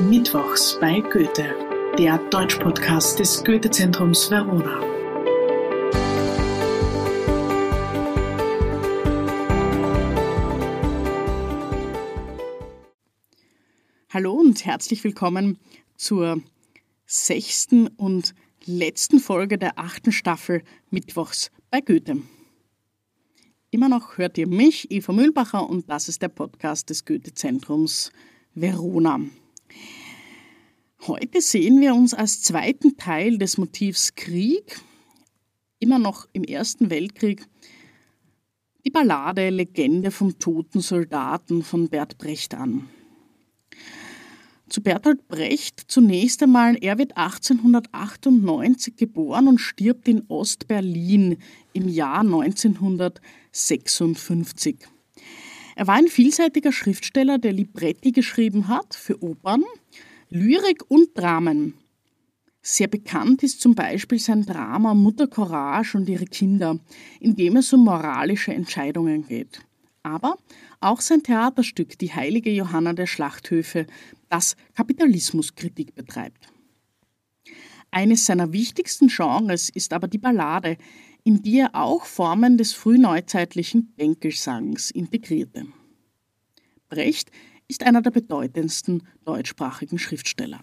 Mittwochs bei Goethe, der Deutsch-Podcast des Goethe-Zentrums Verona. Hallo und herzlich willkommen zur 6. und letzten Folge der 8. Staffel Mittwochs bei Goethe. Immer noch hört ihr mich, Eva Mühlbacher, und das ist der Podcast des Goethe-Zentrums Verona. Heute sehen wir uns als zweiten Teil des Motivs Krieg, immer noch im Ersten Weltkrieg, die Ballade Legende vom toten Soldaten von Bert Brecht an. Zu Bertolt Brecht zunächst einmal, er wird 1898 geboren und stirbt in Ost-Berlin im Jahr 1956. Er war ein vielseitiger Schriftsteller, der Libretti geschrieben hat für Opern, Lyrik und Dramen. Sehr bekannt ist zum Beispiel sein Drama Mutter Courage und ihre Kinder, in dem es um moralische Entscheidungen geht. Aber auch sein Theaterstück Die heilige Johanna der Schlachthöfe, das Kapitalismuskritik betreibt. Eines seiner wichtigsten Genres ist aber die Ballade, in die er auch Formen des frühneuzeitlichen Bänkelsangs integrierte. Brecht ist einer der bedeutendsten deutschsprachigen Schriftsteller.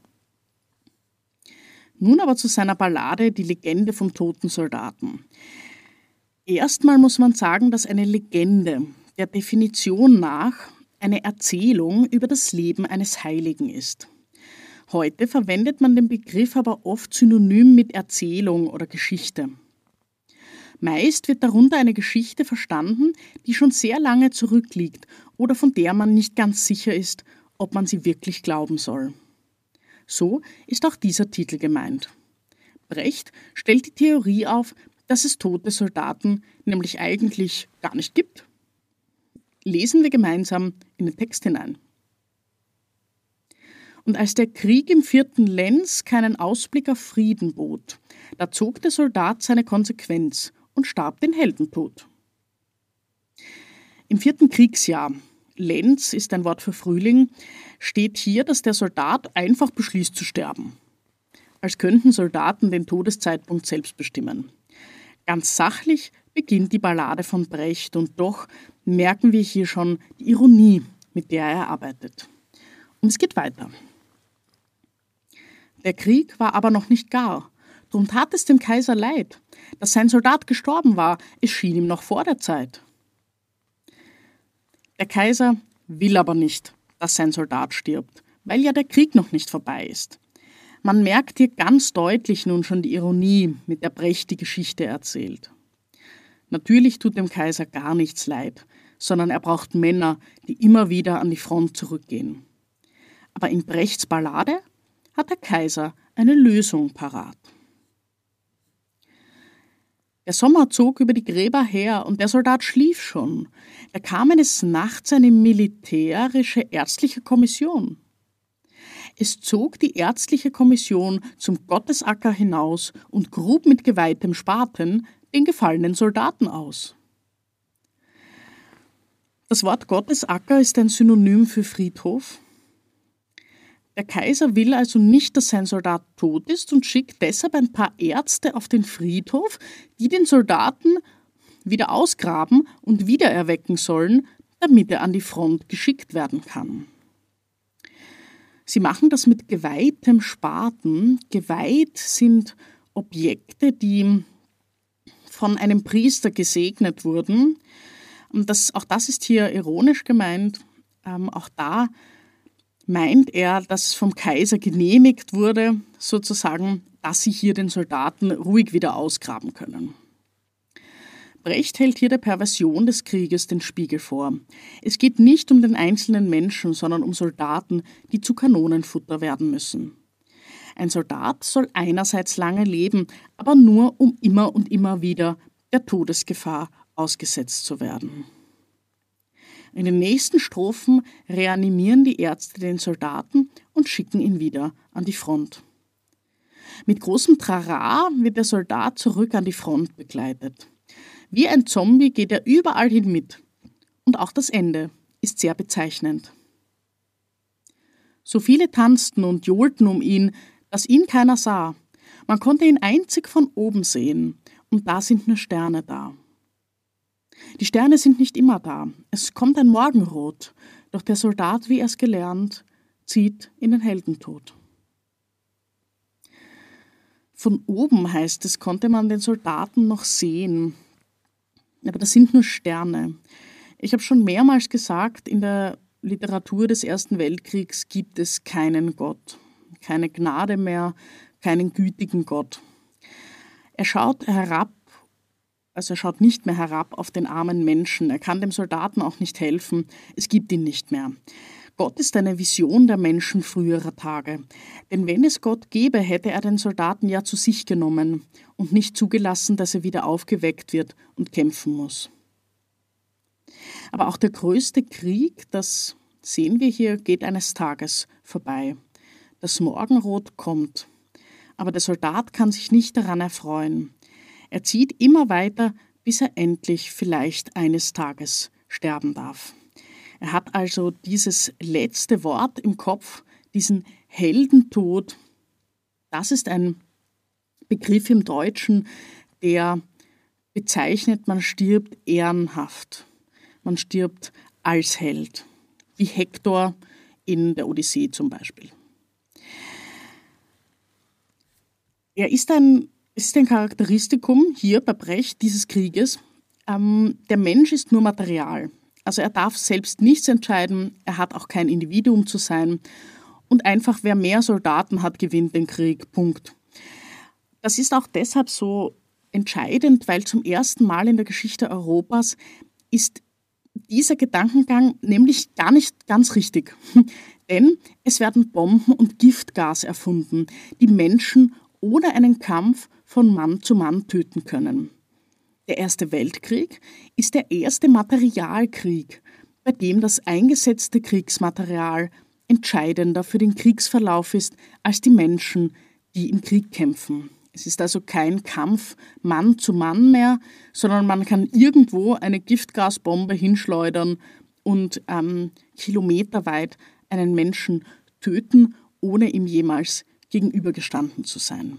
Nun aber zu seiner Ballade Die Legende vom toten Soldaten. Erstmal muss man sagen, dass eine Legende der Definition nach eine Erzählung über das Leben eines Heiligen ist. Heute verwendet man den Begriff aber oft synonym mit Erzählung oder Geschichte. Meist wird darunter eine Geschichte verstanden, die schon sehr lange zurückliegt oder von der man nicht ganz sicher ist, ob man sie wirklich glauben soll. So ist auch dieser Titel gemeint. Brecht stellt die Theorie auf, dass es tote Soldaten nämlich eigentlich gar nicht gibt. Lesen wir gemeinsam in den Text hinein. Und als der Krieg im 4. Lenz keinen Ausblick auf Frieden bot, da zog der Soldat seine Konsequenz und starb den Heldentod. Im 4. Kriegsjahr, Lenz ist ein Wort für Frühling, steht hier, dass der Soldat einfach beschließt zu sterben. Als könnten Soldaten den Todeszeitpunkt selbst bestimmen. Ganz sachlich beginnt die Ballade von Brecht und doch merken wir hier schon die Ironie, mit der er arbeitet. Und es geht weiter. Der Krieg war aber noch nicht gar. Drum tat es dem Kaiser leid, dass sein Soldat gestorben war. Es schien ihm noch vor der Zeit. Der Kaiser will aber nicht, dass sein Soldat stirbt, weil ja der Krieg noch nicht vorbei ist. Man merkt hier ganz deutlich nun schon die Ironie, mit der Brecht die Geschichte erzählt. Natürlich tut dem Kaiser gar nichts leid, sondern er braucht Männer, die immer wieder an die Front zurückgehen. Aber in Brechts Ballade hat der Kaiser eine Lösung parat. Der Sommer zog über die Gräber her und der Soldat schlief schon. Da kam eines Nachts eine militärische ärztliche Kommission. Es zog die ärztliche Kommission zum Gottesacker hinaus und grub mit geweihtem Spaten den gefallenen Soldaten aus. Das Wort Gottesacker ist ein Synonym für Friedhof. Der Kaiser will also nicht, dass sein Soldat tot ist und schickt deshalb ein paar Ärzte auf den Friedhof, die den Soldaten wieder ausgraben und wiedererwecken sollen, damit er an die Front geschickt werden kann. Sie machen das mit geweihtem Spaten. Geweiht sind Objekte, die von einem Priester gesegnet wurden. Auch das ist hier ironisch gemeint. Auch da meint er, dass vom Kaiser genehmigt wurde, sozusagen, dass sie hier den Soldaten ruhig wieder ausgraben können. Brecht hält hier der Perversion des Krieges den Spiegel vor. Es geht nicht um den einzelnen Menschen, sondern um Soldaten, die zu Kanonenfutter werden müssen. Ein Soldat soll einerseits lange leben, aber nur um immer und immer wieder der Todesgefahr ausgesetzt zu werden. In den nächsten Strophen reanimieren die Ärzte den Soldaten und schicken ihn wieder an die Front. Mit großem Trara wird der Soldat zurück an die Front begleitet. Wie ein Zombie geht er überall hin mit. Und auch das Ende ist sehr bezeichnend. So viele tanzten und johlten um ihn, dass ihn keiner sah. Man konnte ihn einzig von oben sehen, und da sind nur Sterne da. Die Sterne sind nicht immer da. Es kommt ein Morgenrot, doch der Soldat, wie er es gelernt, zieht in den Heldentod. Von oben, heißt es, konnte man den Soldaten noch sehen. Aber das sind nur Sterne. Ich habe schon mehrmals gesagt, in der Literatur des Ersten Weltkriegs gibt es keinen Gott, keine Gnade mehr, keinen gütigen Gott. Er schaut nicht mehr herab auf den armen Menschen. Er kann dem Soldaten auch nicht helfen. Es gibt ihn nicht mehr. Gott ist eine Vision der Menschen früherer Tage. Denn wenn es Gott gäbe, hätte er den Soldaten ja zu sich genommen und nicht zugelassen, dass er wieder aufgeweckt wird und kämpfen muss. Aber auch der größte Krieg, das sehen wir hier, geht eines Tages vorbei. Das Morgenrot kommt. Aber der Soldat kann sich nicht daran erfreuen. Er zieht immer weiter, bis er endlich vielleicht eines Tages sterben darf. Er hat also dieses letzte Wort im Kopf, diesen Heldentod. Das ist ein Begriff im Deutschen, der bezeichnet, man stirbt ehrenhaft. Man stirbt als Held, wie Hektor in der Odyssee zum Beispiel. Er ist ein Charakteristikum hier bei Brecht dieses Krieges. Der Mensch ist nur Material. Also er darf selbst nichts entscheiden, er hat auch kein Individuum zu sein. Und einfach, wer mehr Soldaten hat, gewinnt den Krieg. Punkt. Das ist auch deshalb so entscheidend, weil zum ersten Mal in der Geschichte Europas ist dieser Gedankengang nämlich gar nicht ganz richtig. Denn es werden Bomben und Giftgas erfunden, die Menschen ohne einen Kampf von Mann zu Mann töten können. Der Erste Weltkrieg ist der erste Materialkrieg, bei dem das eingesetzte Kriegsmaterial entscheidender für den Kriegsverlauf ist als die Menschen, die im Krieg kämpfen. Es ist also kein Kampf Mann zu Mann mehr, sondern man kann irgendwo eine Giftgasbombe hinschleudern und kilometerweit einen Menschen töten, ohne ihm jemals gegenübergestanden zu sein.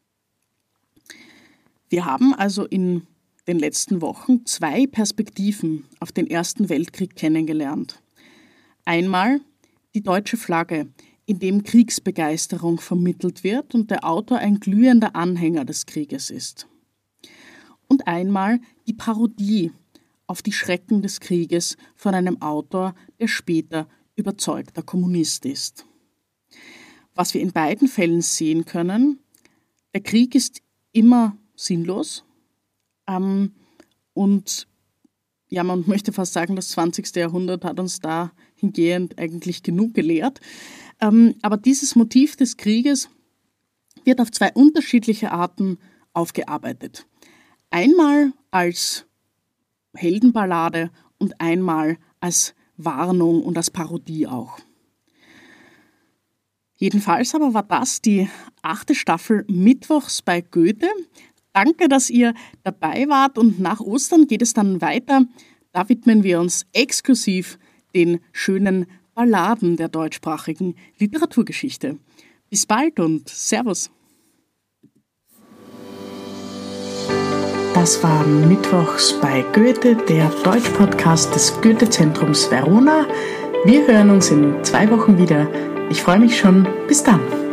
Wir haben also in den letzten Wochen 2 Perspektiven auf den Ersten Weltkrieg kennengelernt. Einmal die deutsche Flagge, in dem Kriegsbegeisterung vermittelt wird und der Autor ein glühender Anhänger des Krieges ist. Und einmal die Parodie auf die Schrecken des Krieges von einem Autor, der später überzeugter Kommunist ist. Was wir in beiden Fällen sehen können, der Krieg ist immer sinnlos und ja, man möchte fast sagen, das 20. Jahrhundert hat uns dahingehend eigentlich genug gelehrt. Aber dieses Motiv des Krieges wird auf 2 unterschiedliche Arten aufgearbeitet. Einmal als Heldenballade und einmal als Warnung und als Parodie auch. Jedenfalls aber war das die 8. Staffel Mittwochs bei Goethe. Danke, dass ihr dabei wart und nach Ostern geht es dann weiter. Da widmen wir uns exklusiv den schönen Balladen der deutschsprachigen Literaturgeschichte. Bis bald und Servus. Das war Mittwochs bei Goethe, der Deutsch-Podcast des Goethe-Zentrums Verona. Wir hören uns in 2 Wochen wieder. Ich freue mich schon. Bis dann.